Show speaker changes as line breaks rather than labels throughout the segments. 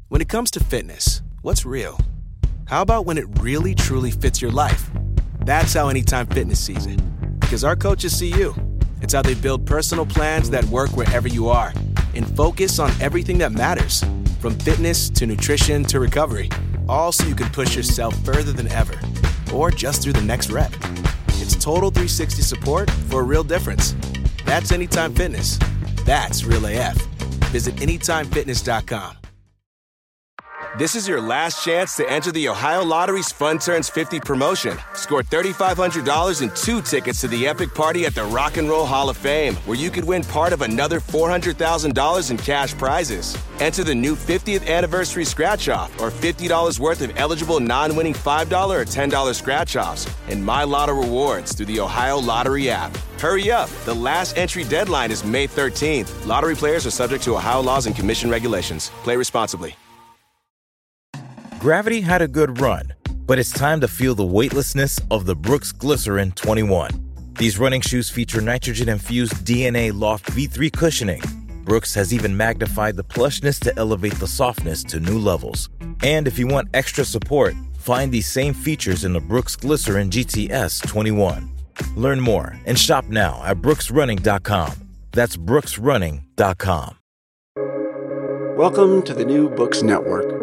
When it comes to fitness, what's real? How about when it really truly fits your life? That's how Anytime Fitness sees it. Because our coaches see you. It's how they build personal plans that work wherever you are and focus on everything that matters, from fitness to nutrition to recovery, all so you can push yourself further than ever or just through the next rep. It's total 360 support for a real difference. That's Anytime Fitness. That's Real AF. Visit AnytimeFitness.com. This is your last chance to enter the Ohio Lottery's Fun Turns 50 promotion. Score $3,500 and 2 tickets to the epic party at the Rock and Roll Hall of Fame, where you could win part of another $400,000 in cash prizes. Enter the new 50th anniversary scratch-off or $50 worth of eligible non-winning $5 or $10 scratch-offs and My Lotto rewards through the Ohio Lottery app. Hurry up. The last entry deadline is May 13th. Lottery players are subject to Ohio laws and commission regulations. Play responsibly.
Gravity had a good run, but it's time to feel the weightlessness of the Brooks Glycerin 21. These running shoes feature nitrogen-infused DNA Loft V3 cushioning. Brooks has even magnified the plushness to elevate the softness to new levels. And if you want extra support, find these same features in the Brooks Glycerin GTS 21. Learn more and shop now at brooksrunning.com. That's brooksrunning.com.
Welcome to the New Books Network.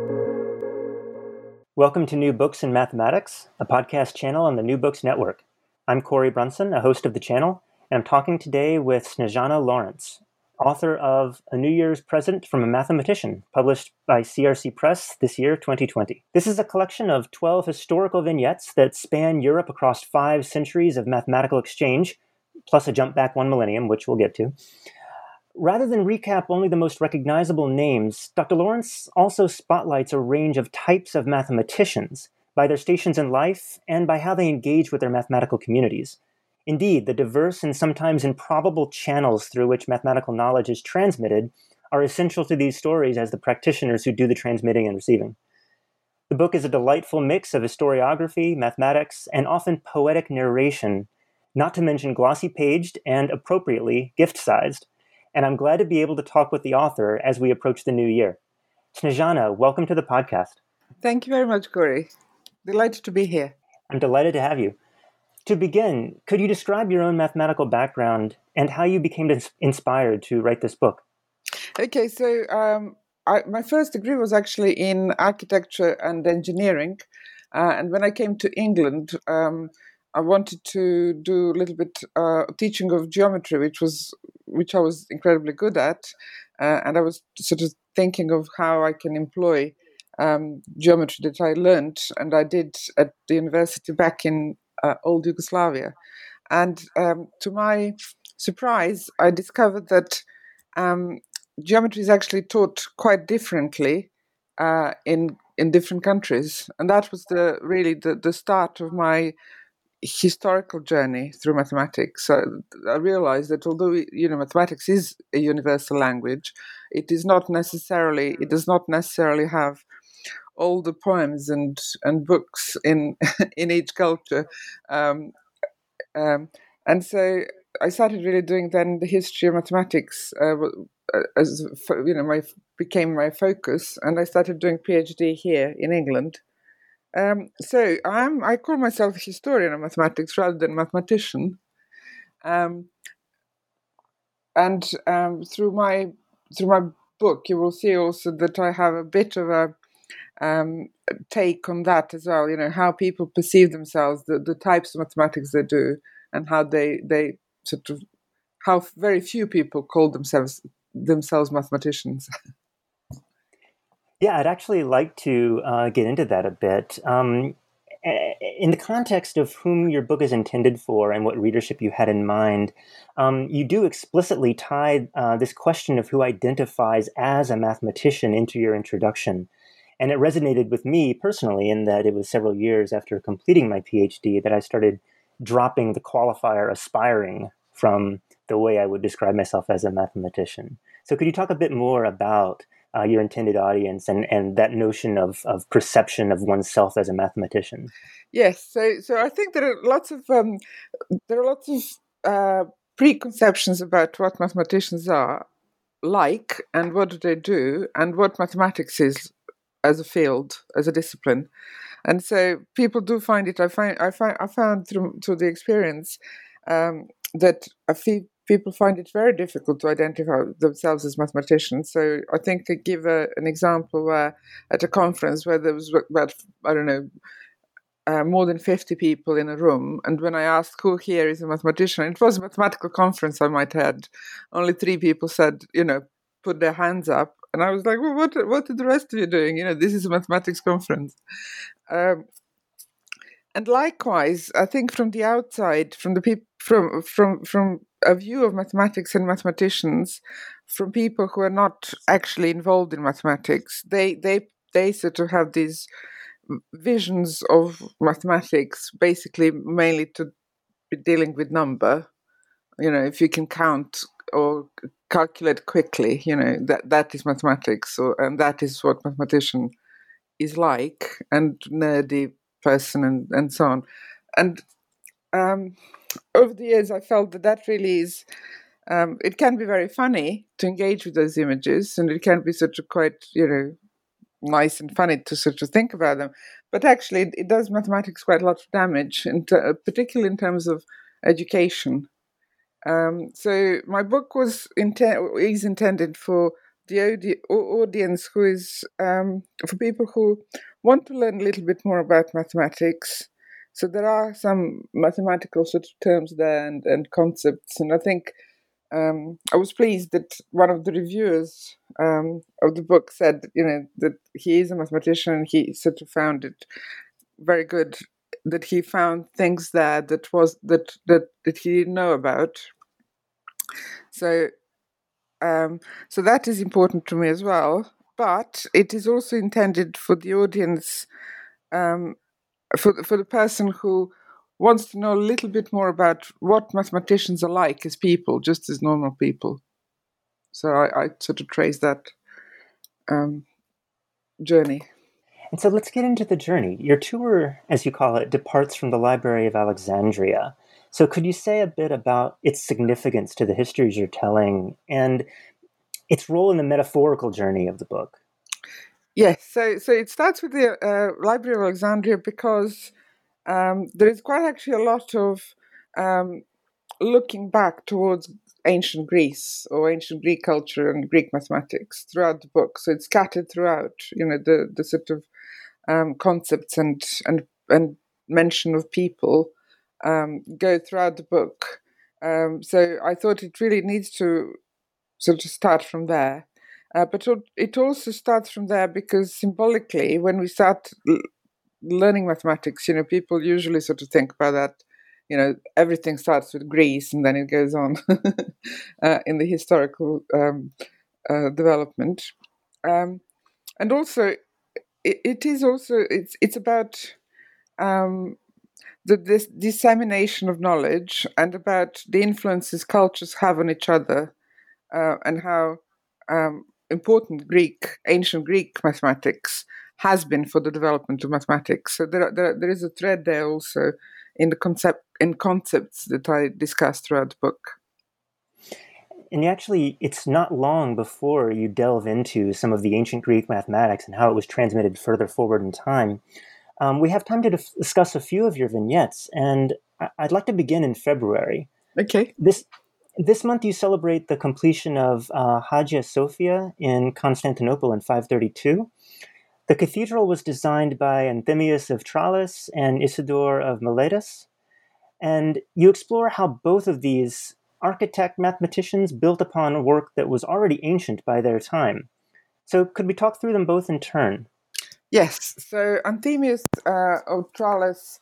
Welcome to New Books in Mathematics, a podcast channel on the New Books Network. I'm Corey Brunson, a host of the channel, and I'm talking today with Snezhana Lawrence, author of A New Year's Present from a Mathematician, published by CRC Press this year, 2020. This is a collection of 12 historical vignettes that span Europe across 5 centuries of mathematical exchange, plus a jump back 1 millennium, which we'll get to. Rather than recap only the most recognizable names, Dr. Lawrence also spotlights a range of types of mathematicians by their stations in life and by how they engage with their mathematical communities. Indeed, the diverse and sometimes improbable channels through which mathematical knowledge is transmitted are essential to these stories as the practitioners who do the transmitting and receiving. The book is a delightful mix of historiography, mathematics, and often poetic narration, not to mention glossy-paged and, appropriately, gift-sized. And I'm glad to be able to talk with the author as we approach the new year. Snezhana, welcome to the podcast.
Thank you very much, Corey. Delighted to be here.
I'm delighted to have you. To begin, could you describe your own mathematical background and how you became inspired to write this book?
Okay, so my first degree was actually in architecture and engineering. And when I came to England, I wanted to do a little bit teaching of geometry, which I was incredibly good at, and I was sort of thinking of how I can employ geometry that I learned, and I did at the university back in old Yugoslavia. And to my surprise, I discovered that geometry is actually taught quite differently in different countries, and that was really the start of my historical journey through mathematics. So I realized that although mathematics is a universal language, it does not necessarily have all the poems and books in in each culture. And so I started really doing then the history of mathematics as became my focus, and I started doing PhD here in England. So I call myself a historian of mathematics rather than mathematician, and through my book you will see also that I have a bit of a take on that as well. How people perceive themselves, the types of mathematics they do, and how they sort of how very few people call themselves mathematicians.
Yeah, I'd actually like to get into that a bit. In the context of whom your book is intended for and what readership you had in mind, you do explicitly tie this question of who identifies as a mathematician into your introduction. And it resonated with me personally in that it was several years after completing my PhD that I started dropping the qualifier aspiring from the way I would describe myself as a mathematician. So could you talk a bit more about your intended audience and that notion of perception of oneself as a mathematician?
Yes, so I think there are lots of preconceptions about what mathematicians are, like, and what do they do, and what mathematics is as a field, as a discipline. And so people do find it. I found through the experience that people find it very difficult to identify themselves as mathematicians. So I think I give an example where at a conference where there was about, I don't know, more than 50 people in a room. And when I asked who here is a mathematician, it was a mathematical conference, I might add. Only 3 people said, put their hands up. And I was like, well, what are the rest of you doing? This is a mathematics conference. And likewise, I think from the outside, from the people, from a view of mathematics and mathematicians, from people who are not actually involved in mathematics, they sort of have these visions of mathematics, basically mainly to be dealing with number. If you can count or calculate quickly, that is mathematics, and that is what mathematician is like, and nerdy person and so on. And over the years, I felt that really is. It can be very funny to engage with those images, and it can be sort of quite, nice and funny to sort of think about them. But actually, it does mathematics quite a lot of damage, particularly in terms of education. So my book is intended for the audience who is for people who want to learn a little bit more about mathematics. So there are some mathematical sort of terms there and concepts, and I think I was pleased that one of the reviewers of the book said, that he is a mathematician. He sort of found it very good that he found things there that he didn't know about. So that is important to me as well. But it is also intended for the audience, for the person who wants to know a little bit more about what mathematicians are like as people, just as normal people. So I sort of trace that journey.
And so let's get into the journey. Your tour, as you call it, departs from the Library of Alexandria. So could you say a bit about its significance to the histories you're telling and its role in the metaphorical journey of the book?
Yes, so it starts with the Library of Alexandria because there is quite actually a lot of looking back towards ancient Greece or ancient Greek culture and Greek mathematics throughout the book. So it's scattered throughout, the sort of concepts and mention of people go throughout the book. So I thought it really needs to sort of start from there. But it also starts from there because symbolically, when we start learning mathematics, people usually sort of think about that, everything starts with Greece and then it goes on in the historical development. And also, it's about the dissemination of knowledge and about the influences cultures have on each other, and how important ancient Greek mathematics has been for the development of mathematics. So there is a thread there also in the concepts that I discuss throughout the book.
And actually, it's not long before you delve into some of the ancient Greek mathematics and how it was transmitted further forward in time. We have time to discuss a few of your vignettes, and I'd like to begin in February.
Okay.
This month you celebrate the completion of Hagia Sophia in Constantinople in 532. The cathedral was designed by Anthemius of Tralles and Isidore of Miletus, and you explore how both of these architect mathematicians built upon work that was already ancient by their time. So could we talk through them both in turn?
Yes. So Anthemius of Tralles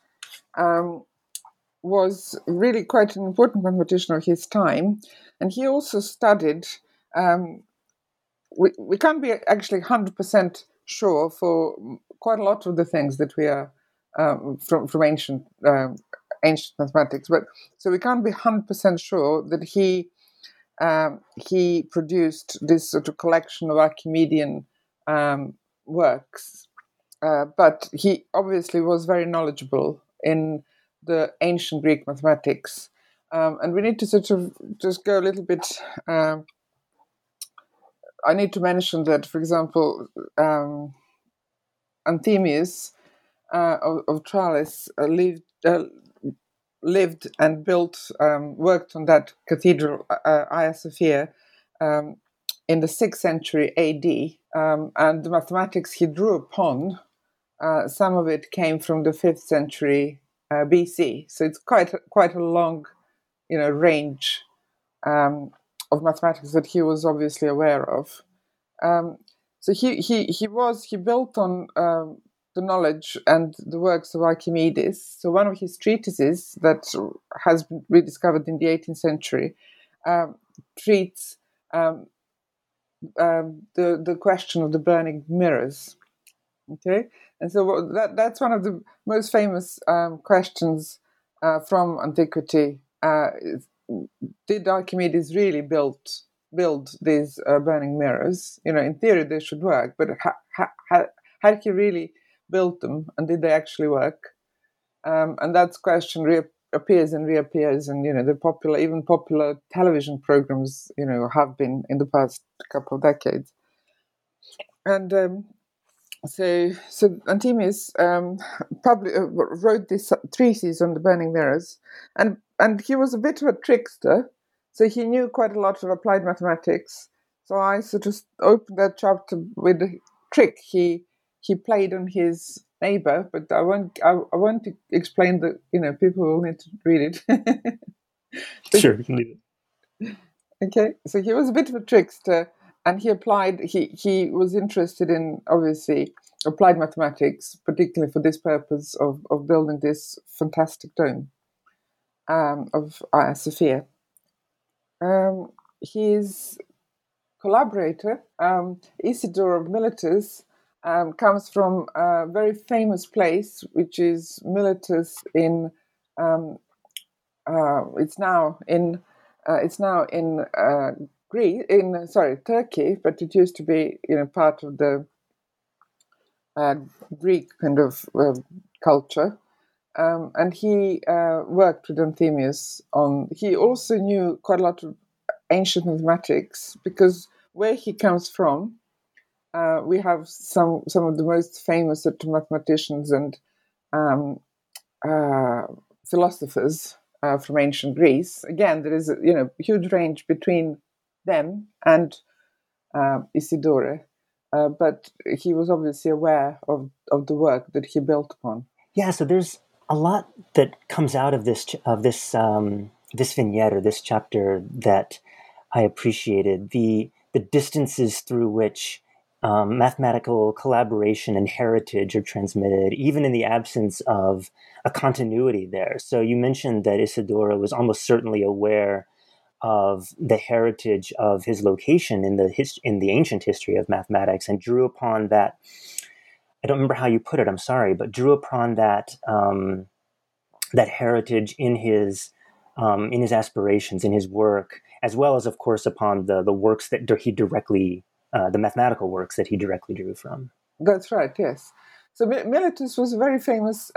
was really quite an important mathematician of his time, and he also studied. We can't be actually 100% sure for quite a lot of the things that we are from ancient mathematics, but so we can't be 100% sure that he produced this sort of collection of Archimedean works, but he obviously was very knowledgeable in the ancient Greek mathematics, and we need to sort of just go a little bit I need to mention that, for example, Anthemius of Tralles lived and built, worked on that cathedral, Hagia Sophia, in the 6th century AD, and the mathematics he drew upon, some of it came from the 5th century BC. So it's quite a long, range of mathematics that he was obviously aware of. So he built on the knowledge and the works of Archimedes. So one of his treatises that has been rediscovered in the 18th century treats the question of the burning mirrors. Okay, and so that's one of the most famous questions from antiquity. Did Archimedes really build these burning mirrors? In theory they should work, but how did he really build them, and did they actually work? And that question appears and reappears, and the popular television programs have been in the past couple of decades. And so Anthemius wrote this treatise on the burning mirrors, and he was a bit of a trickster, so he knew quite a lot of applied mathematics. So I sort of opened that chapter with a trick he played on his neighbor, but I want to explain that people will need to read it.
Sure, you can leave it.
Okay, so he was a bit of a trickster, and he was interested in, obviously, applied mathematics, particularly for this purpose of building this fantastic dome of Hagia Sophia. His collaborator, Isidore of Miletus, comes from a very famous place, which is Miletus in. It's now in Turkey, but it used to be part of the Greek kind of culture. And he worked with Anthemius on. He also knew quite a lot of ancient mathematics, because where he comes from, we have some of the most famous mathematicians and philosophers from ancient Greece. Again, there is a huge range between them and Isidore, but he was obviously aware of the work that he built upon.
Yeah, so there's a lot that comes out of this vignette or this chapter that I appreciated. The distances through which mathematical collaboration and heritage are transmitted, even in the absence of a continuity there. So you mentioned that Isidore was almost certainly aware of the heritage of his location in the ancient history of mathematics, and drew upon that. I don't remember how you put it, I'm sorry, but drew upon that that heritage in his aspirations, in his work, as well as, of course, upon the works that he directly, the mathematical works that he directly drew from.
That's right, yes. So Miletus was a very famous,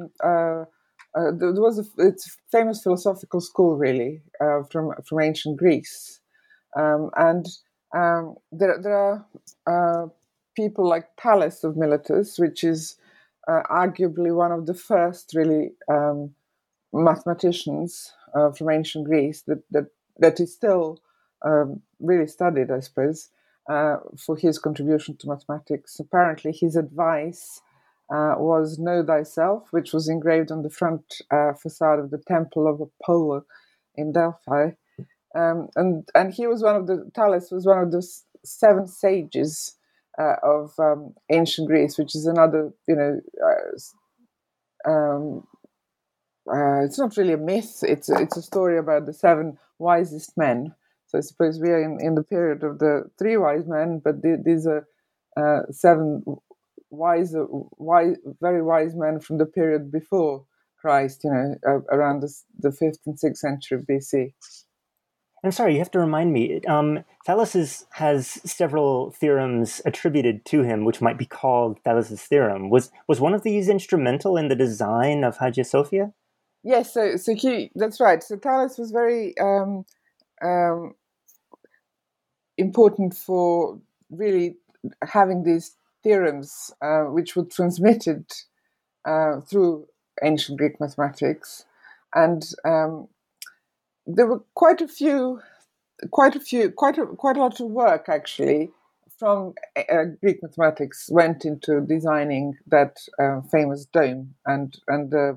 it's famous philosophical school, really, from ancient Greece. And there are people like Thales of Miletus, which is arguably one of the first really mathematicians from ancient Greece that is still really studied, I suppose, for his contribution to mathematics. Apparently, his advice was "Know thyself," which was engraved on the front facade of the Temple of Apollo in Delphi. And he was Thales was one of the 7 sages of ancient Greece, which is another, it's not really a myth. It's a story about the 7 wisest men. So I suppose we are in the period of the 3 wise men, but these are 7 very wise men from the period before Christ. Around the 5th and 6th century BC.
I'm sorry, you have to remind me. Thales has several theorems attributed to him, which might be called Thales' theorem. Was one of these instrumental in the design of Hagia Sophia?
Yes, so that's right. So Thales was very important for really having these theorems which were transmitted through ancient Greek mathematics, and there were quite a lot of work actually from Greek mathematics went into designing that famous dome and the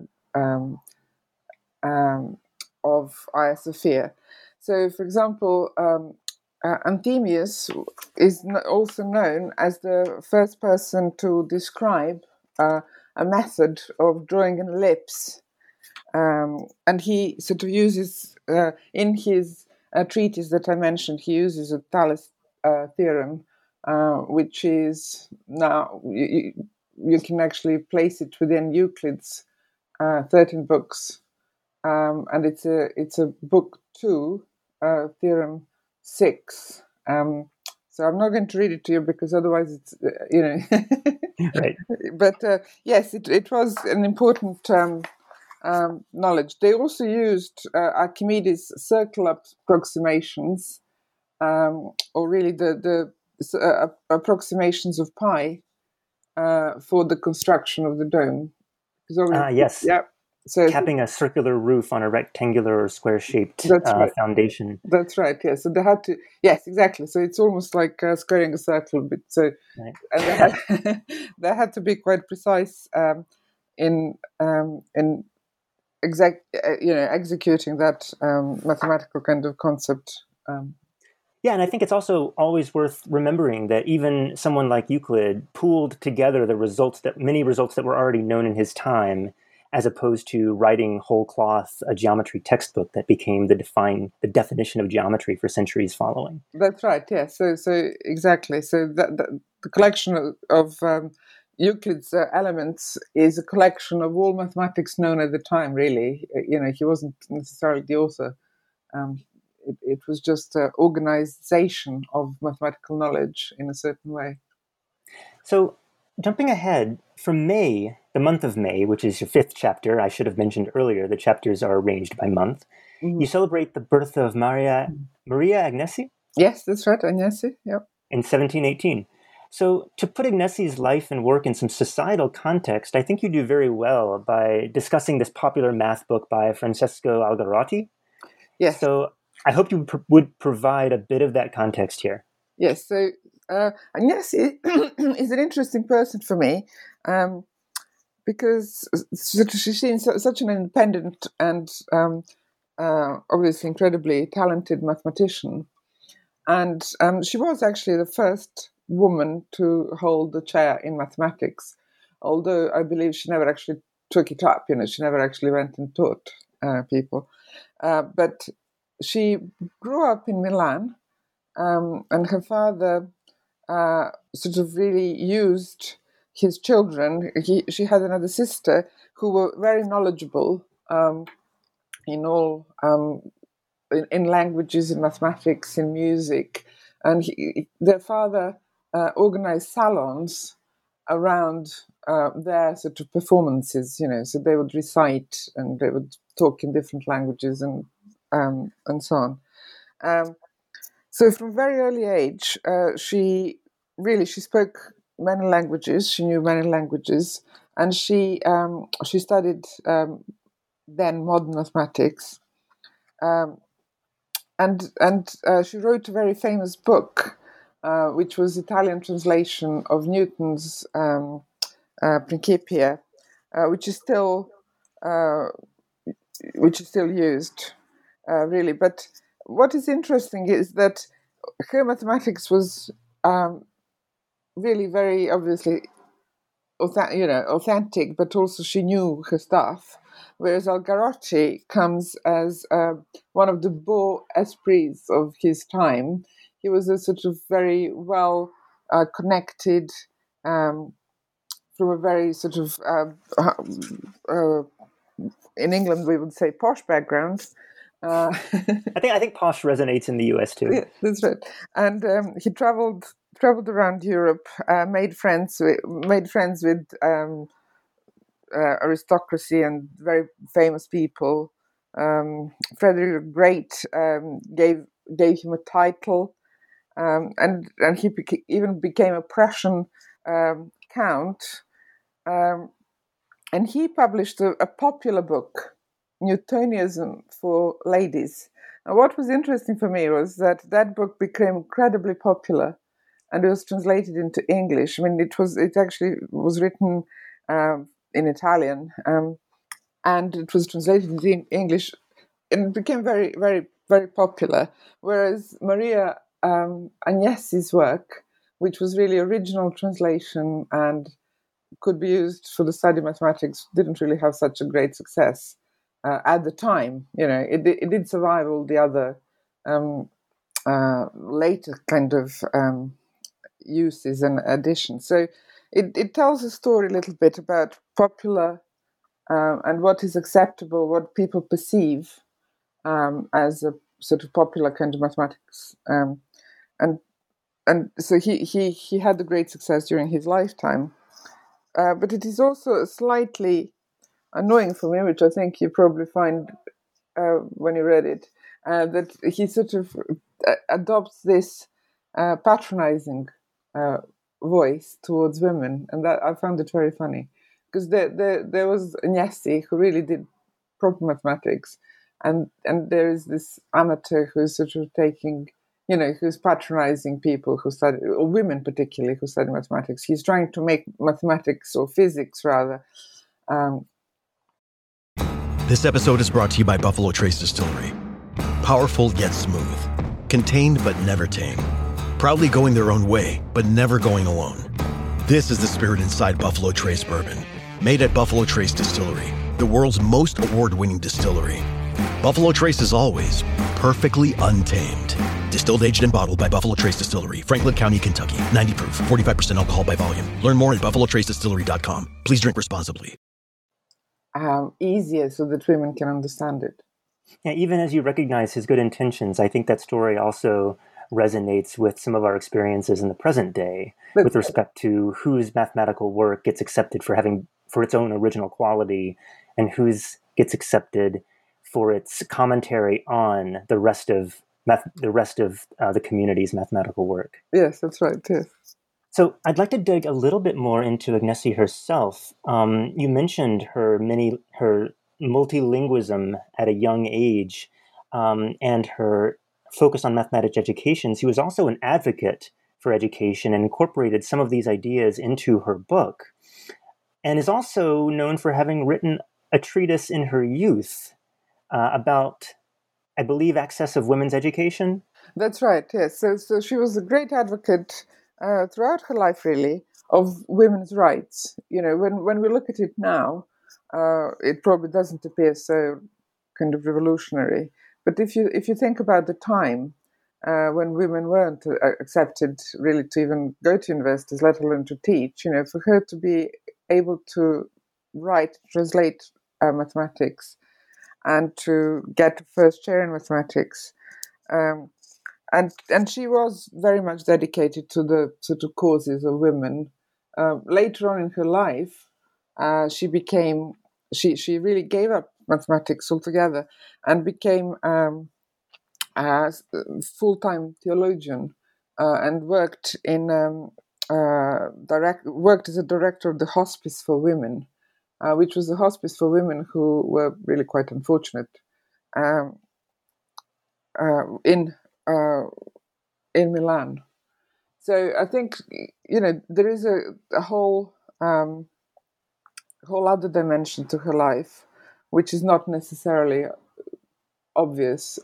of Hagia Sophia. So, for example, Anthemius is also known as the first person to describe a method of drawing an ellipse, and he sort of uses in his treatise that I mentioned, he uses a Thales theorem, which is now you can actually place it within Euclid's 13 books, and it's a book 2, theorem 6. So I'm not going to read it to you because otherwise it's
Right.
But yes, it was an important knowledge. They also used Archimedes' circle approximations, or really the approximations of pi for the construction of the dome.
Yes.
Yeah. So
capping a circular roof on a rectangular or square-shaped
right.
foundation.
That's right. Yeah. So they had to. Yes, exactly. So it's almost like squaring a circle, but so
Right.
and they had to be quite precise in executing that mathematical kind of concept.
Yeah, and I think it's also always worth remembering that even someone like Euclid pooled together many results that were already known in his time, as opposed to writing whole cloth a geometry textbook that became the definition of geometry for centuries following.
That's right. Yeah. So exactly. So the collection of Euclid's elements is a collection of all mathematics known at the time. Really, he wasn't necessarily the author. It was just organization of mathematical knowledge in a certain way.
So, jumping ahead, from May, the month of May, which is your 5th chapter, I should have mentioned earlier, the chapters are arranged by month, you celebrate the birth of Maria Agnesi?
Yes, that's right, Agnesi, yep.
In 1718. So, to put Agnesi's life and work in some societal context, I think you do very well by discussing this popular math book by Francesco Algarotti.
Yes.
So, I hope you would provide a bit of that context here.
Yes, so Agnesi is an interesting person for me because she seems such an independent and obviously incredibly talented mathematician. And she was actually the first woman to hold the chair in mathematics, although I believe she never actually took it up. She never actually went and taught people. But she grew up in Milan, and her father sort of really used his children. She had another sister who were very knowledgeable in all in languages, in mathematics, in music, and their father organized salons around their sort of performances. So they would recite and they would talk in different languages and so on. So from a very early age, she spoke many languages. She knew many languages, and she studied then modern mathematics, and she wrote a very famous book, which was Italian translation of Newton's Principia, which is still used, really. But what is interesting is that her mathematics was really very obviously authentic, but also she knew her stuff. Whereas Algarotti comes as one of the beaux esprits of his time. He was a sort of very well connected, from a very sort of in England we would say posh background.
I think posh resonates in the US too.
Yeah, that's right. And he traveled around Europe, made friends with aristocracy and very famous people. Frederick the Great gave him a title, and he even became a Prussian count. And he published a popular book, Newtonianism for Ladies. And what was interesting for me was that book became incredibly popular, and it was translated into English. I mean, it actually was written in Italian, and it was translated into English, and it became very, very, very popular. Whereas Maria Agnesi's work, which was really original translation and could be used for the study of mathematics, didn't really have such a great success at the time. It did survive all the other later kind of uses and additions. So it tells a story a little bit about popular and what is acceptable, what people perceive as a sort of popular kind of mathematics, and so he had the great success during his lifetime. But it is also slightly annoying for me, which I think you probably find when you read it, that he sort of adopts this patronizing voice towards women, and that I found it very funny, because there was Agnesi who really did proper mathematics, and there is this amateur who's sort of taking, who's patronizing people who study, or women particularly, who study mathematics. He's trying to make mathematics, or physics rather.
This episode is brought to you by Buffalo Trace Distillery. Powerful yet smooth. Contained but never tame. Proudly going their own way, but never going alone. This is the spirit inside Buffalo Trace Bourbon. Made at Buffalo Trace Distillery, the world's most award-winning distillery. Buffalo Trace is always perfectly untamed. Distilled, aged, and bottled by Buffalo Trace Distillery, Franklin County, Kentucky. 90 proof, 45% alcohol by volume. Learn more at buffalotracedistillery.com. Please drink responsibly.
Easier so that women can understand it.
Yeah, even as you recognize his good intentions, I think that story also resonates with some of our experiences in the present day with respect to whose mathematical work gets accepted for its own original quality, and whose gets accepted for its commentary on the rest of the community's mathematical work.
Yes, that's right. Yes.
So I'd like to dig a little bit more into Agnesi herself. You mentioned her multilingualism at a young age, and her focus on mathematics education. She was also an advocate for education and incorporated some of these ideas into her book, and is also known for having written a treatise in her youth about, I believe, access of women's education.
That's right, yes. So she was a great advocate throughout her life, really, of women's rights. When we look at it now, it probably doesn't appear so kind of revolutionary. But if you think about the time when women weren't accepted really to even go to universities, let alone to teach, for her to be able to write, translate mathematics, and to get a first chair in mathematics, and she was very much dedicated to the sort of causes of women. Later on in her life, she really gave up mathematics altogether and became a full-time theologian, and worked as a director of the Hospice for Women, which was a hospice for women who were really quite unfortunate in Milan. So I think there is a whole other dimension to her life, which is not necessarily obvious.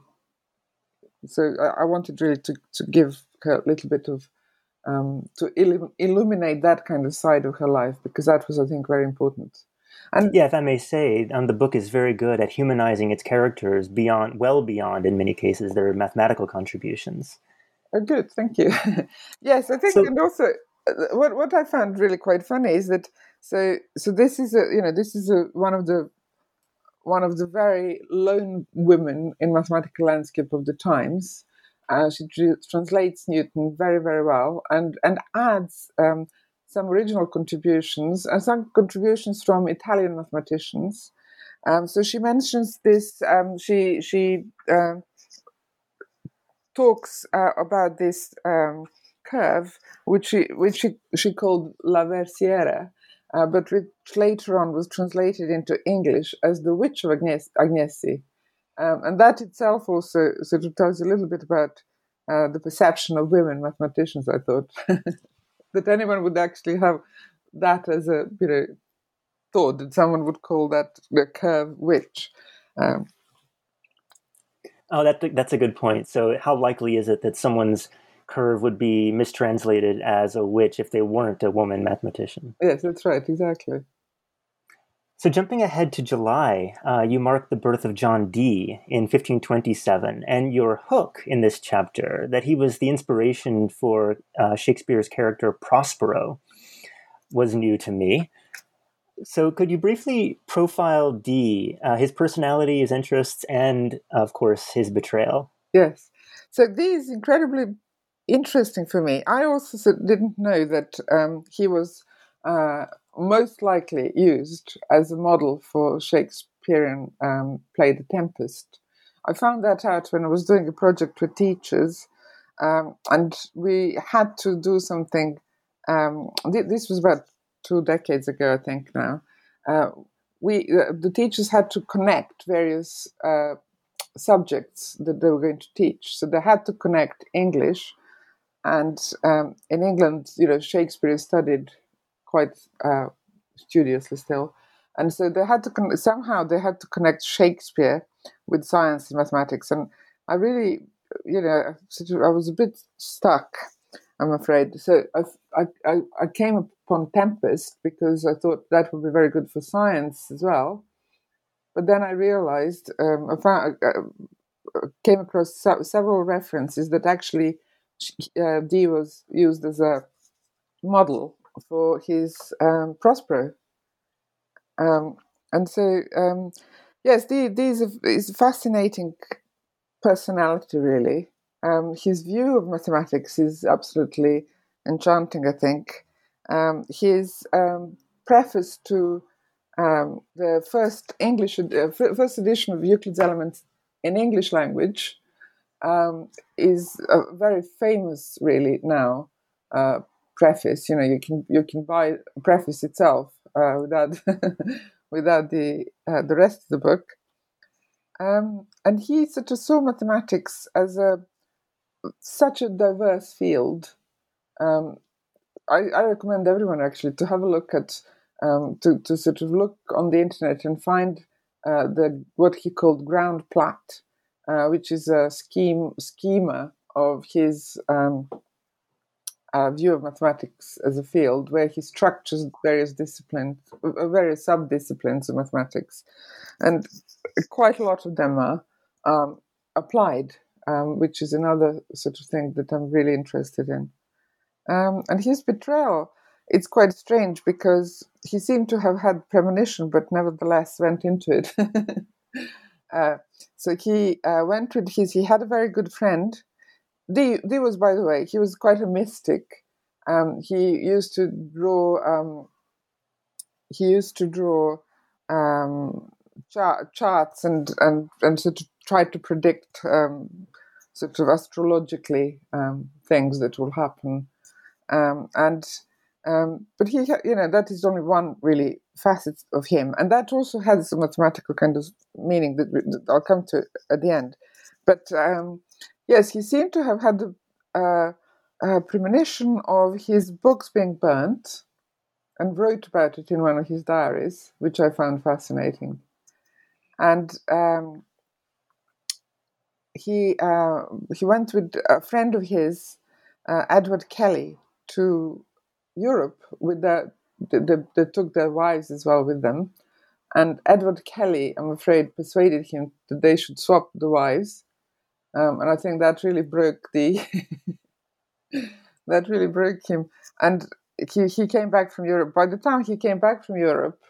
So I wanted really to give her a little bit of to illuminate that kind of side of her life, because that was, I think, very important. And
yeah, if I may say, the book is very good at humanizing its characters well beyond, in many cases, their mathematical contributions.
Oh, good, thank you. Yes, I think, and also what I found really quite funny is that so this is one of the very lone women in mathematical landscape of the times. She translates Newton very, very well, and adds some original contributions and some contributions from Italian mathematicians. So she mentions this. She talks about this curve, which she called La Versiera, but which later on was translated into English as the Witch of Agnesi. And that itself also sort of tells a little bit about the perception of women mathematicians, I thought. That anyone would actually have that as a thought, that someone would call that the curve witch.
That's a good point. So how likely is it that someone's curve would be mistranslated as a witch if they weren't a woman mathematician?
Yes, that's right, exactly.
So jumping ahead to July, you mark the birth of John Dee in 1527, and your hook in this chapter, that he was the inspiration for Shakespeare's character Prospero, was new to me. So could you briefly profile Dee, his personality, his interests, and, of course, his betrayal?
Yes. So Dee is incredibly interesting for me. I also didn't know that he was most likely used as a model for Shakespearean play The Tempest. I found that out when I was doing a project with teachers, and we had to do something. This was about 2 decades ago, I think now. The teachers had to connect various subjects that they were going to teach. So they had to connect English, and in England, Shakespeare is studied quite studiously still, and so they had to somehow they had to connect Shakespeare with science and mathematics. And I really, I was a bit stuck, I'm afraid. So I came upon Tempest because I thought that would be very good for science as well. But then I realized, came across several references that actually Dee was used as a model for his Prospero. And so, yes, Dee is a fascinating personality, really. His view of mathematics is absolutely enchanting, I think. His preface to the first edition of Euclid's Elements in English language is a very famous, really, now preface. You can buy a preface itself without without the rest of the book. And he sort of saw mathematics as such a diverse field. I recommend everyone actually to have a look at to sort of look on the internet and find what he called Groundplat, which is a schema of his view of mathematics as a field, where he structures various disciplines, various sub-disciplines of mathematics, and quite a lot of them are applied, which is another sort of thing that I'm really interested in. And his betrayal, it's quite strange because he seemed to have had premonition, but nevertheless went into it. So he went with he had a very good friend. Dee was, by the way, he was quite a mystic. He used to draw. Charts and sort of try to predict sort of astrologically things that will happen. But he, that is only one really facet of him, and that also has a mathematical kind of meaning that I'll come to at the end. But yes, he seemed to have had a premonition of his books being burnt, and wrote about it in one of his diaries, which I found fascinating. And he went with a friend of his, Edward Kelly, to Europe with they took their wives as well with them. And Edward Kelly, I'm afraid, persuaded him that they should swap the wives. And I think that really broke that really broke him. And he came back from Europe. By the time he came back from Europe,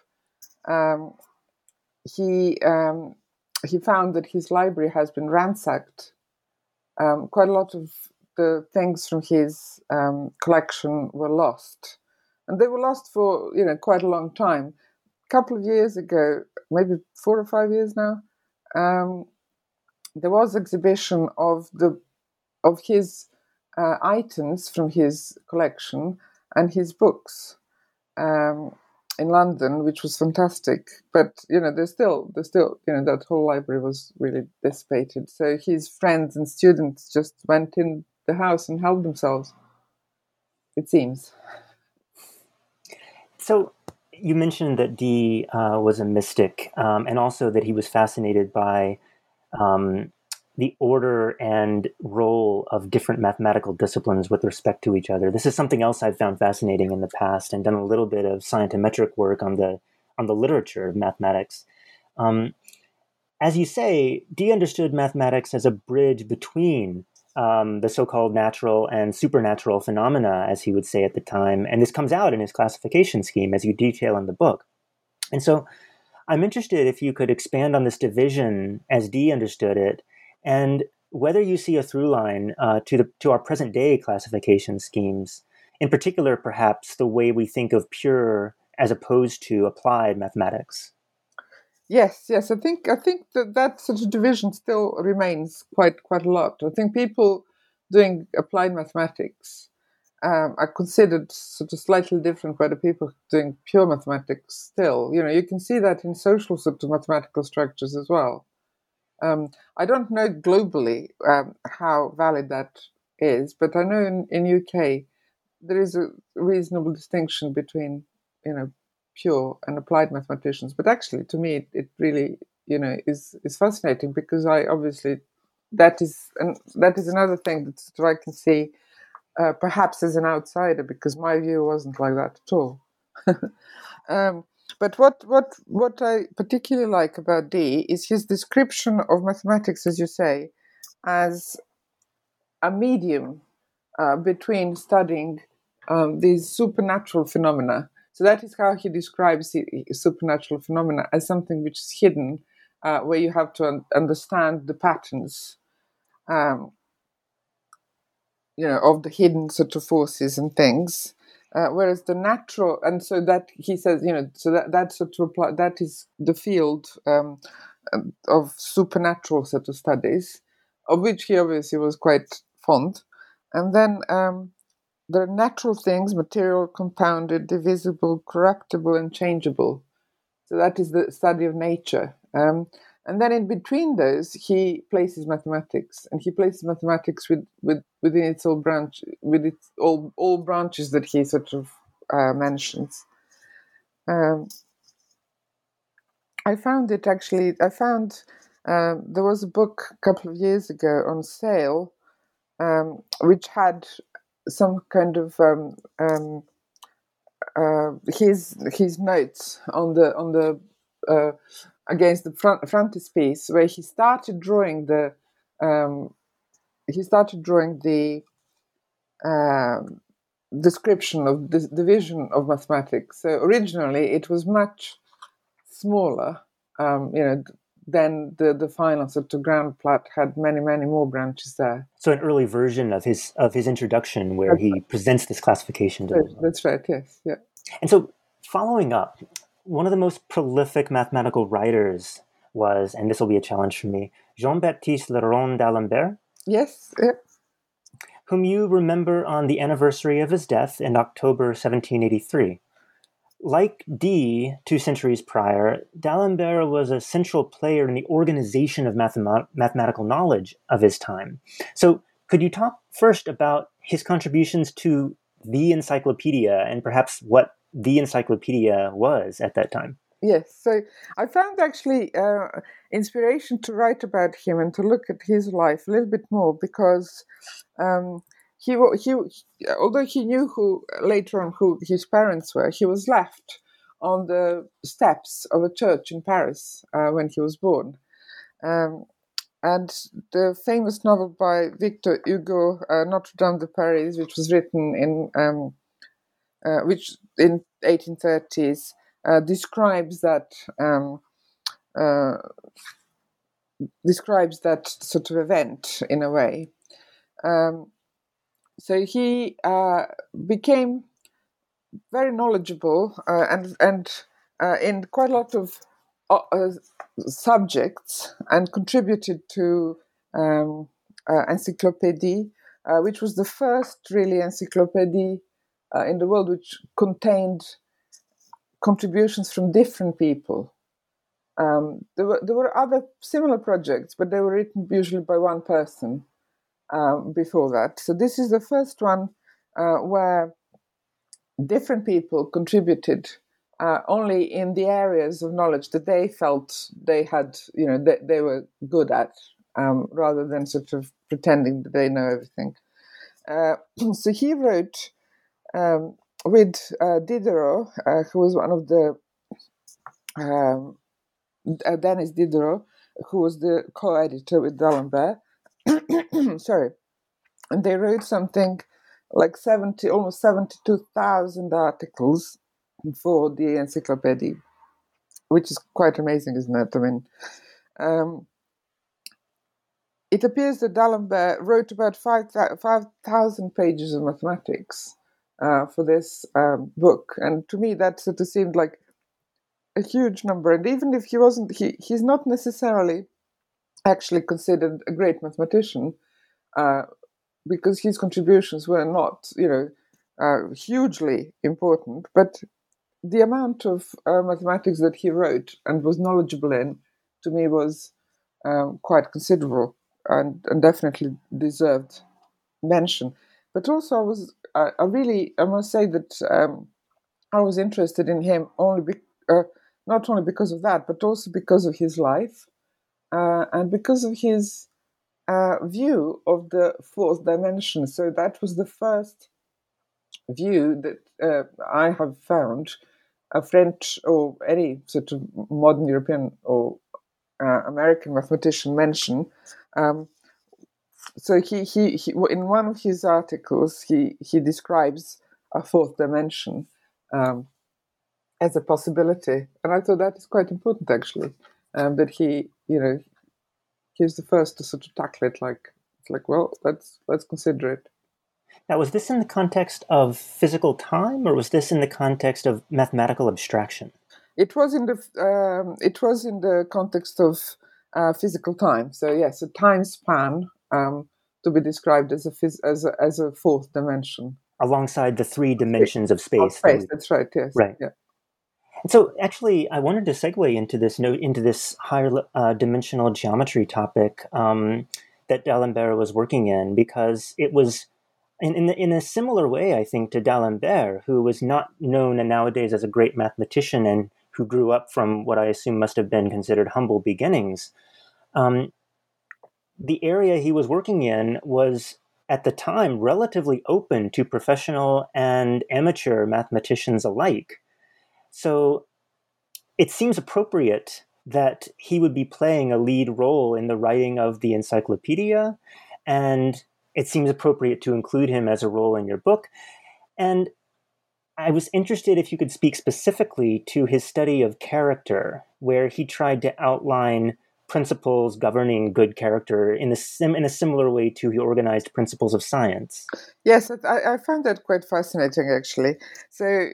he found that his library has been ransacked. Quite a lot of the things from his collection were lost, and they were lost for quite a long time. A couple of years ago, maybe 4 or 5 years now, there was exhibition of the of his items from his collection and his books in London, which was fantastic. But there's still that whole library was really dissipated. So his friends and students just went in the house and helped themselves, it seems.
So you mentioned that Dee was a mystic, and also that he was fascinated by the order and role of different mathematical disciplines with respect to each other. This is something else I've found fascinating in the past, and done a little bit of scientometric work on the literature of mathematics. As you say, Dee understood mathematics as a bridge between the so-called natural and supernatural phenomena, as he would say at the time. And this comes out in his classification scheme, as you detail in the book. And so I'm interested if you could expand on this division as Dee understood it, and whether you see a through line to our present day classification schemes, in particular, perhaps the way we think of pure as opposed to applied mathematics.
Yes. I think that sort of division still remains quite a lot. I think people doing applied mathematics are considered sort of slightly different by the people doing pure mathematics still. You can see that in social sort of mathematical structures as well. I don't know globally how valid that is, but I know in UK there is a reasonable distinction between pure and applied mathematicians. But actually, to me, it really is fascinating, because I obviously that is another thing that I can see perhaps as an outsider, because my view wasn't like that at all. But what I particularly like about Dee is his description of mathematics, as you say, as a medium between studying these supernatural phenomena. So that is how he describes supernatural phenomena, as something which is hidden, where you have to understand the patterns, of the hidden sort of forces and things. Whereas the natural, and so that he says, so that sort of that is the field of supernatural sort of studies, of which he obviously was quite fond. And then there are natural things: material, compounded, divisible, corruptible, and changeable. So that is the study of nature. And then in between those, he places mathematics, and he places mathematics within its all branch, with its all branches that he sort of mentions. I found there was a book a couple of years ago on sale, which had some kind of his notes on the against the frontispiece, where he started drawing the description of the division of mathematics. So originally it was much smaller, then the final sort of ground plot had many more branches there.
So an early version of his introduction, where he presents this classification.
That's right. Yes. Yeah.
And so, following up, one of the most prolific mathematical writers was, and this will be a challenge for me, Jean-Baptiste Le Rond d'Alembert.
Yes. Yeah.
Whom you remember on the anniversary of his death in October 1783. Like Dee, 2 centuries prior, D'Alembert was a central player in the organization of mathematical knowledge of his time. So could you talk first about his contributions to the encyclopedia, and perhaps what the encyclopedia was at that time?
Yes, so I found actually inspiration to write about him and to look at his life a little bit more, because he although he knew later on who his parents were, he was left on the steps of a church in Paris when he was born. And the famous novel by Victor Hugo, Notre Dame de Paris, which was written in 1830s, describes that sort of event in a way. So he became very knowledgeable and in quite a lot of subjects, and contributed to encyclopedia, which was the first really encyclopedia in the world which contained contributions from different people. There were other similar projects, but they were written usually by one person before that. So this is the first one where different people contributed only in the areas of knowledge that they felt they had, they were good at, rather than sort of pretending that they know everything. So he wrote with Diderot, who was one of the Denis Diderot, who was the co-editor with D'Alembert. Sorry, and they wrote something like almost 72,000 articles for the encyclopedia, which is quite amazing, isn't it? I mean, it appears that D'Alembert wrote about 5,000 pages of mathematics for this book, and to me that sort of seemed like a huge number. And even if he wasn't, he's not necessarily actually considered a great mathematician, because his contributions were not, hugely important. But the amount of mathematics that he wrote and was knowledgeable in, to me, was quite considerable and definitely deserved mention. But also, I must say that I was interested in him not only because of that, but also because of his life and because of his view of the fourth dimension. So that was the first view that I have found a French or any sort of modern European or American mathematician mention. So he in one of his articles he describes a fourth dimension as a possibility, and I thought that is quite important actually. That he's the first to sort of tackle it. It's like, well, let's consider it.
Now, was this in the context of physical time, or was this in the context of mathematical abstraction?
It was in the context of physical time. So yes, a time span to be described as a fourth dimension,
alongside the three dimensions of space.
That's right. Yes.
Right.
Yeah.
And so, actually, I wanted to segue into this higher dimensional geometry topic that D'Alembert was working in, because it was in a similar way, I think, to D'Alembert, who was not known nowadays as a great mathematician and who grew up from what I assume must have been considered humble beginnings. The area he was working in was, at the time, relatively open to professional and amateur mathematicians alike. So it seems appropriate that he would be playing a lead role in the writing of the encyclopedia, and it seems appropriate to include him as a role in your book. And I was interested if you could speak specifically to his study of character, where he tried to outline principles governing good character in a similar way to he organized principles of science.
Yes, I found that quite fascinating, actually. So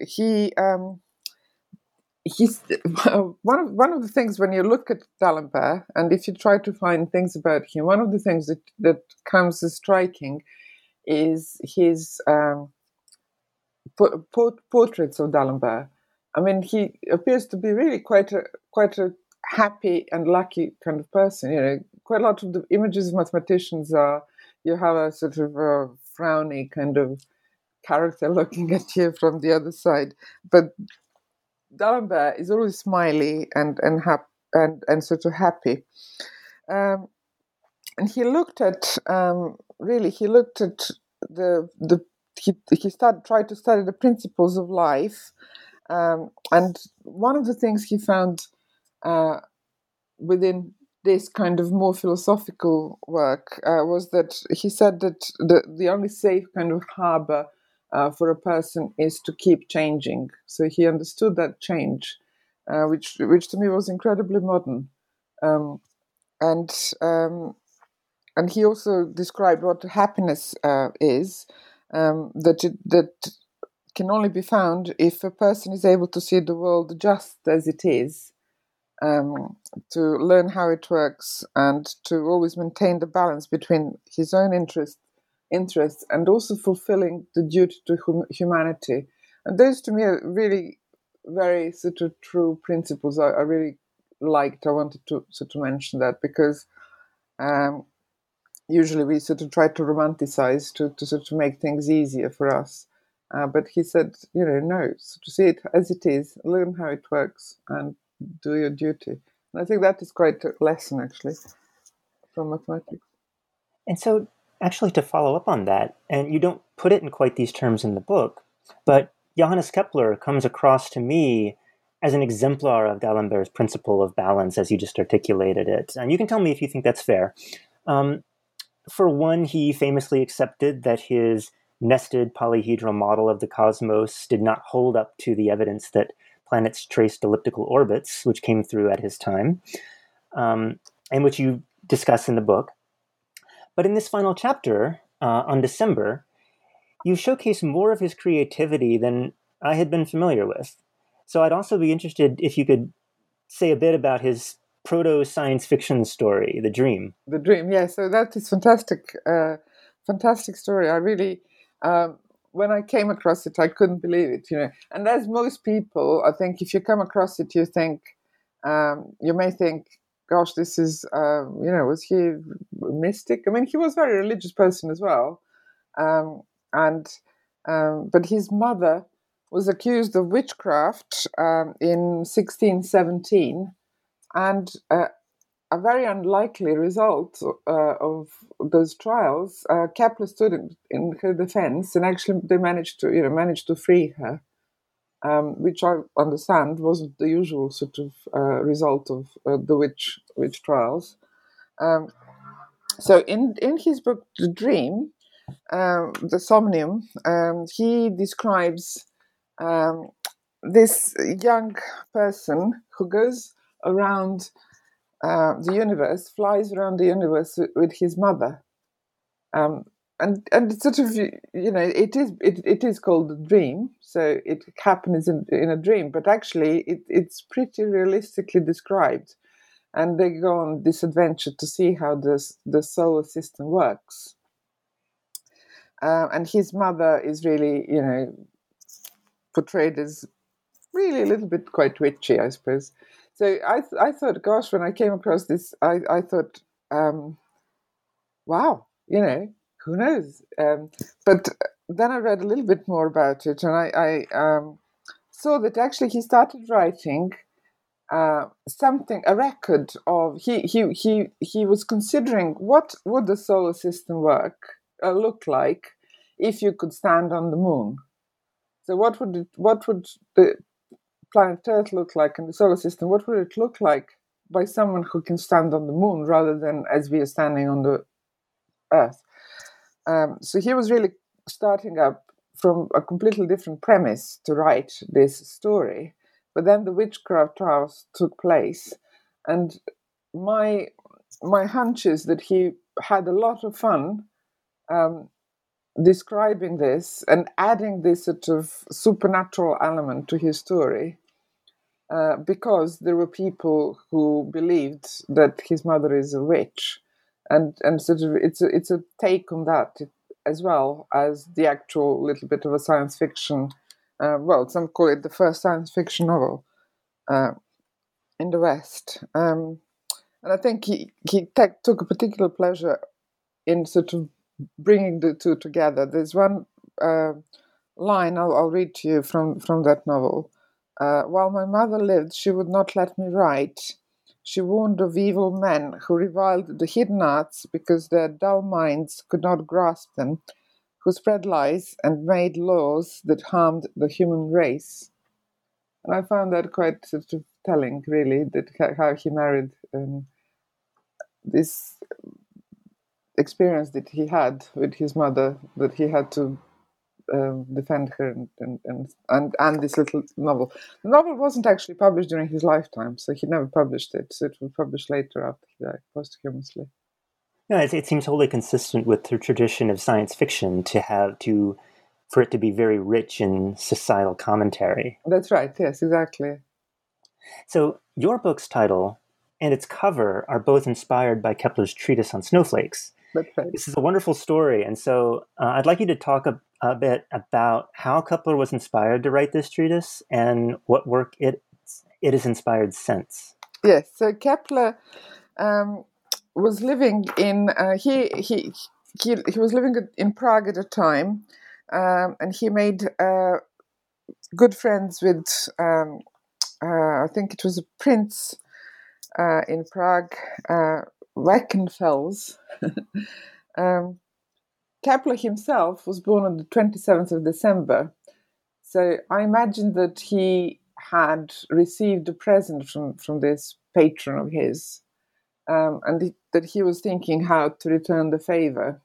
he's one of the things when you look at D'Alembert, and if you try to find things about him, one of the things that comes as striking is his portraits of D'Alembert. I mean, he appears to be really quite a happy and lucky kind of person. Quite a lot of the images of mathematicians you have a sort of a frowny kind of character looking at you from the other side, but D'Alembert is always smiley and sort of happy, and he looked at he tried to study the principles of life, and one of the things he found within this kind of more philosophical work was that he said that the only safe kind of harbor for a person is to keep changing. So he understood that change, which to me was incredibly modern, and he also described what happiness is, that can only be found if a person is able to see the world just as it is, to learn how it works and to always maintain the balance between his own interests and also fulfilling the duty to humanity. And those to me are really very sort of true principles I really liked. I wanted to sort of mention that because usually we sort of try to romanticize to sort of make things easier for us. But he said, no, so to see it as it is, learn how it works and do your duty. And I think that is quite a lesson, actually, from mathematics.
And so, actually, to follow up on that, and you don't put it in quite these terms in the book, but Johannes Kepler comes across to me as an exemplar of D'Alembert's principle of balance, as you just articulated it. And you can tell me if you think that's fair. For one, he famously accepted that his nested polyhedral model of the cosmos did not hold up to the evidence that planets traced elliptical orbits, which came through at his time, and which you discuss in the book. But in this final chapter, on December, you showcase more of his creativity than I had been familiar with. So I'd also be interested if you could say a bit about his proto-science fiction story, The Dream.
The Dream, yeah. So that is fantastic, fantastic story. I really, when I came across it, I couldn't believe it, And as most people, I think if you come across it, you may think, gosh, this is, was he a mystic? I mean, he was a very religious person as well. But his mother was accused of witchcraft in 1617, and a very unlikely result of those trials, Kepler stood in her defense, and actually they managed to free her, which I understand wasn't the usual sort of result of the witch trials. So in his book, The Dream, the Somnium, he describes this young person who goes around the universe, flies around the universe with his mother, and sort of it is called a dream, so it happens in a dream, but actually it's pretty realistically described, and they go on this adventure to see how the solar system works, and his mother is really portrayed as really a little bit quite witchy, I suppose. So I thought, gosh, when I came across this, I thought, wow, who knows? But then I read a little bit more about it, and I saw that actually he started writing a record of he was considering what would the solar system look like if you could stand on the moon. So what would the planet Earth look like in the solar system? What would it look like by someone who can stand on the moon rather than as we are standing on the Earth? So he was really starting up from a completely different premise to write this story. But then the witchcraft trials took place, and my hunch is that he had a lot of fun describing this and adding this sort of supernatural element to his story, because there were people who believed that his mother is a witch, and sort of it's a take on that as well as the actual little bit of a science fiction. Some call it the first science fiction novel in the West, and I think he took a particular pleasure in sort of bringing the two together. There's one line I'll read to you from that novel. While my mother lived, she would not let me write. She warned of evil men who reviled the hidden arts because their dull minds could not grasp them, who spread lies and made laws that harmed the human race. And I found that quite sort of telling, really, that how he married this experience that he had with his mother, that he had to defend her and this little novel. The novel wasn't actually published during his lifetime, so he never published it. So it was published later after he died, posthumously.
No, it seems wholly consistent with the tradition of science fiction for it to be very rich in societal commentary.
That's right. Yes, exactly.
So your book's title and its cover are both inspired by Kepler's treatise on snowflakes.
That's right.
This is a wonderful story, and so I'd like you to talk a bit about how Kepler was inspired to write this treatise and what work it has inspired since.
Yes, so Kepler was living in he was living in Prague at a time, and he made good friends with I think it was a prince in Prague, Wackenfels. Kepler himself was born on the 27th of December, so I imagine that he had received a present from this patron of his, and that he was thinking how to return the favor.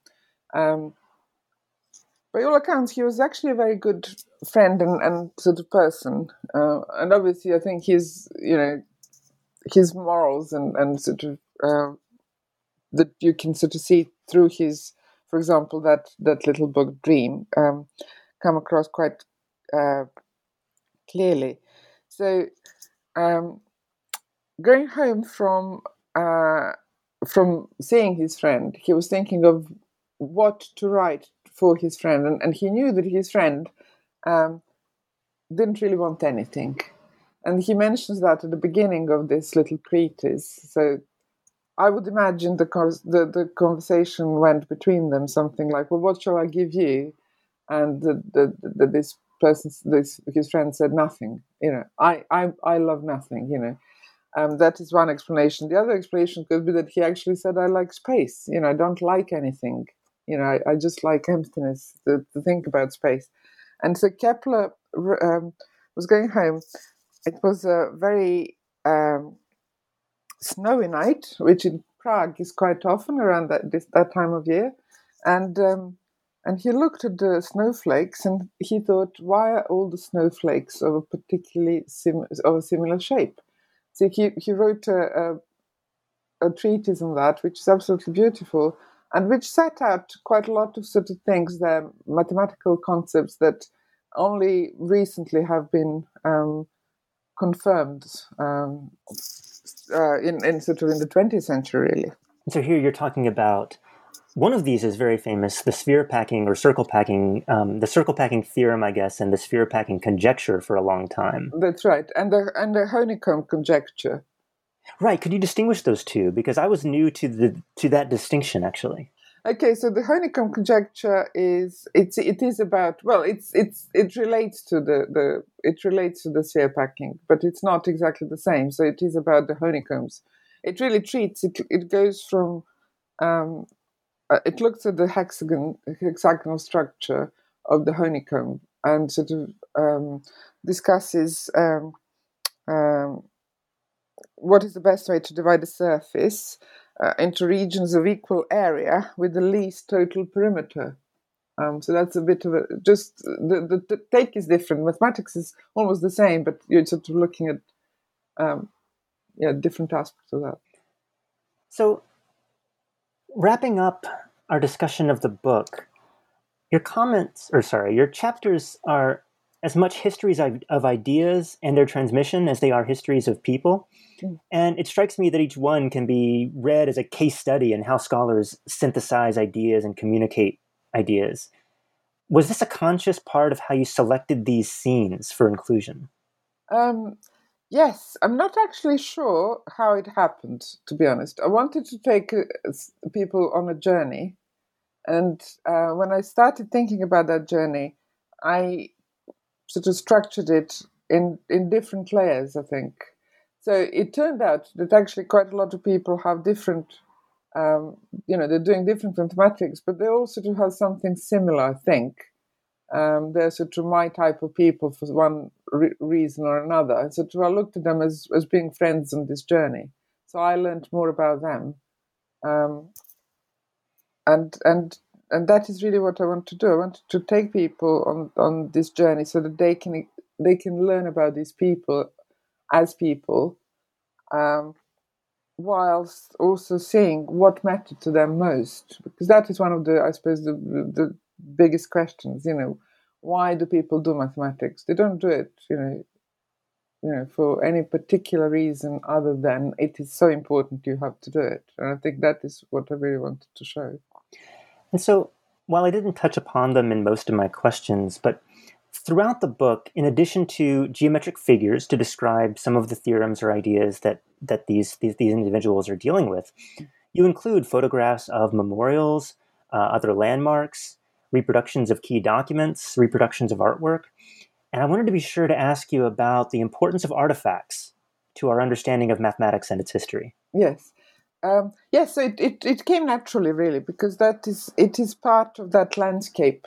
By all accounts, he was actually a very good friend and sort of person, and obviously, I think his morals and sort of that you can sort of see through his, for example, that little book Dream, come across quite clearly. So, going home from seeing his friend, he was thinking of what to write for his friend, and he knew that his friend didn't really want anything, and he mentions that at the beginning of this little treatise. So I would imagine the conversation went between them something like, "Well, what shall I give you?" And this his friend said, "Nothing. I love nothing. That is one explanation. The other explanation could be that he actually said, "I like space. I don't like anything. I just like emptiness. To think about space." And so Kepler was going home. It was a very snowy night, which in Prague is quite often around that time of year, and he looked at the snowflakes and he thought, why are all the snowflakes of a particularly of a similar shape? So he wrote a treatise on that, which is absolutely beautiful, and which set out quite a lot of sort of things, the mathematical concepts that only recently have been confirmed in sort of in the 20th century, really.
So here you're talking about, one of these is very famous, the sphere packing or circle packing, the circle packing theorem, I guess, and the sphere packing conjecture for a long time.
That's right, and the honeycomb conjecture.
Right. Could you distinguish those two? Because I was new to that distinction, actually.
Okay, so the honeycomb conjecture it relates to the sphere packing, but it's not exactly the same. So it is about the honeycombs. It really treats it. It goes from it looks at the hexagonal structure of the honeycomb and sort of discusses what is the best way to divide the surface into regions of equal area with the least total perimeter. So that's a bit of just the take is different. Mathematics is almost the same, but you're sort of looking at different aspects of that.
So, wrapping up our discussion of the book, your chapters are as much histories of ideas and their transmission as they are histories of people. And it strikes me that each one can be read as a case study in how scholars synthesize ideas and communicate ideas. Was this a conscious part of how you selected these scenes for inclusion?
Yes, I'm not actually sure how it happened, to be honest. I wanted to take people on a journey. And when I started thinking about that journey, I sort of structured it in different layers, I think. So it turned out that actually quite a lot of people have different, they're doing different mathematics, but they all sort of have something similar, I think. They're sort of my type of people for one reason or another. And so I looked at them as being friends on this journey. So I learned more about them. And that is really what I want to do. I want to take people on this journey so that they can learn about these people as people, whilst also seeing what mattered to them most. Because that is one of the, I suppose, the biggest questions. Why do people do mathematics? They don't do it, for any particular reason other than it is so important you have to do it. And I think that is what I really wanted to show.
And so, while I didn't touch upon them in most of my questions, but throughout the book, in addition to geometric figures to describe some of the theorems or ideas that these individuals are dealing with, you include photographs of memorials, other landmarks, reproductions of key documents, reproductions of artwork. And I wanted to be sure to ask you about the importance of artifacts to our understanding of mathematics and its history.
Yes. Yes, so it came naturally, really, because it is part of that landscape.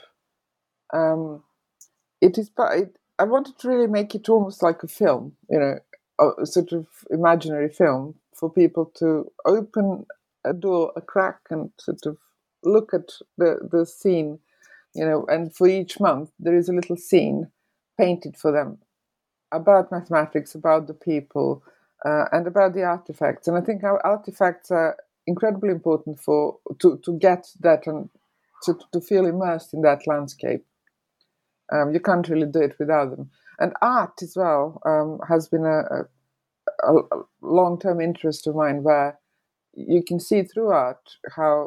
It is part. I wanted to really make it almost like a film, a sort of imaginary film for people to open a door, a crack, and sort of look at the scene, and for each month there is a little scene painted for them about mathematics, about the people, and about the artifacts. And I think our artifacts are incredibly important to get that and to feel immersed in that landscape. You can't really do it without them. And art as well has been a long-term interest of mine, where you can see through art how,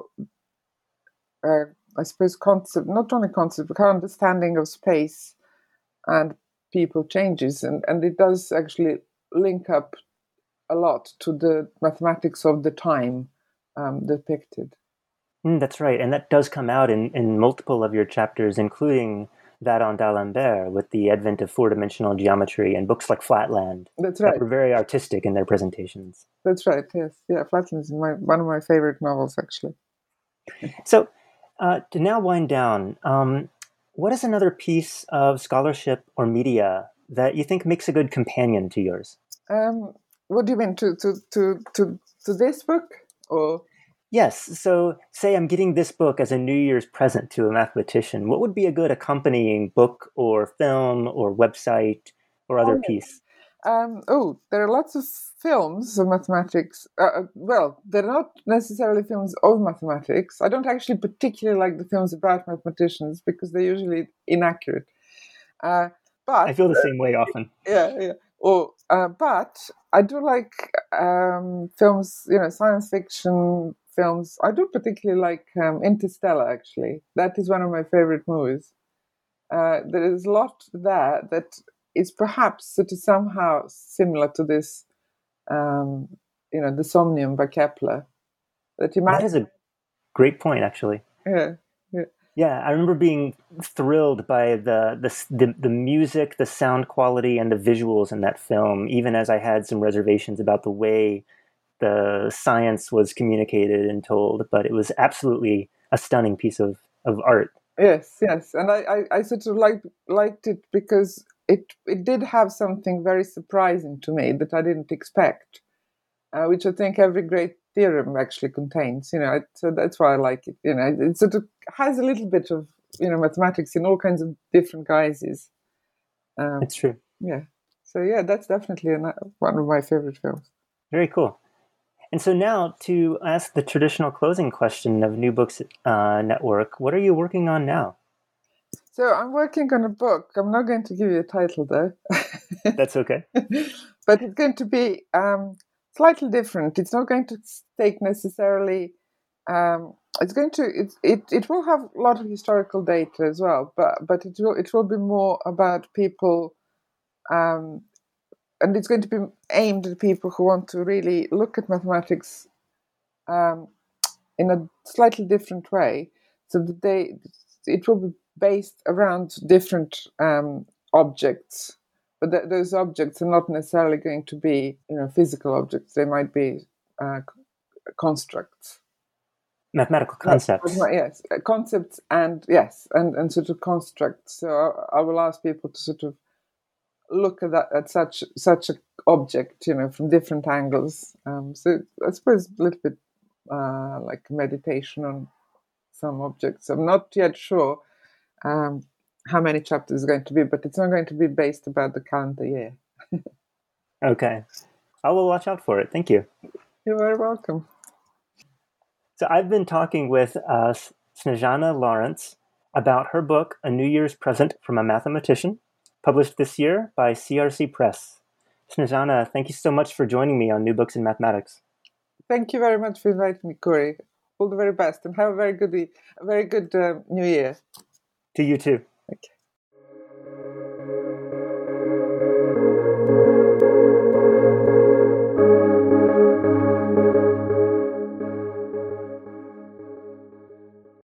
I suppose, not only concept, but how understanding of space and people changes. And it does actually link up a lot to the mathematics of the time depicted.
That's right. And that does come out in multiple of your chapters, including that on D'Alembert, with the advent of four-dimensional geometry, and books like Flatland.
That's right.
That were very artistic in their presentations.
That's right, yes. Yeah, Flatland is one of my favorite novels, actually.
So, to now wind down, what is another piece of scholarship or media that you think makes a good companion to yours?
What do you mean, to this book? Or...
Yes. So say I'm getting this book as a New Year's present to a mathematician. What would be a good accompanying book or film or website or other piece?
There are lots of films of mathematics. Well, they're not necessarily films of mathematics. I don't actually particularly like the films about mathematicians because they're usually inaccurate. But
I feel the same way often.
Yeah. But I do like films, science fiction films. I do particularly like Interstellar, actually. That is one of my favorite movies. There is a lot there that is perhaps sort of somehow similar to this, the Somnium by Kepler. That
is a great point, actually.
Yeah,
I remember being thrilled by the music, the sound quality, and the visuals in that film, even as I had some reservations about the way the science was communicated and told. But it was absolutely a stunning piece of art.
Yes, and I sort of liked it because it did have something very surprising to me that I didn't expect, which I think every great theorem actually contains. So that's why I like it. It sort of has a little bit of mathematics in all kinds of different guises.
It's true.
Yeah. So yeah, that's definitely one of my favorite films.
Very cool. And so now, to ask the traditional closing question of New Books Network, what are you working on now?
So I'm working on a book. I'm not going to give you a title, though.
That's okay.
But it's going to be slightly different. It's not going to take necessarily. It's going to. It will have a lot of historical data as well, but it will be more about people. And it's going to be aimed at people who want to really look at mathematics in a slightly different way, so that it will be based around different objects, but those objects are not necessarily going to be physical objects. They might be constructs,
mathematical concepts.
Yes, concepts, and sort of constructs. So I will ask people to sort of look at such an object, from different angles. So I suppose a little bit like meditation on some objects. I'm not yet sure how many chapters is going to be, but it's not going to be based about the calendar year.
Okay. I will watch out for it. Thank you.
You're very welcome.
So I've been talking with Snezhana Lawrence about her book, A New Year's Present from a Mathematician, published this year by CRC Press. Snezana, thank you so much for joining me on New Books in Mathematics.
Thank you very much for inviting me, Corey. All the very best, and have a very good New Year.
To you too.
Okay.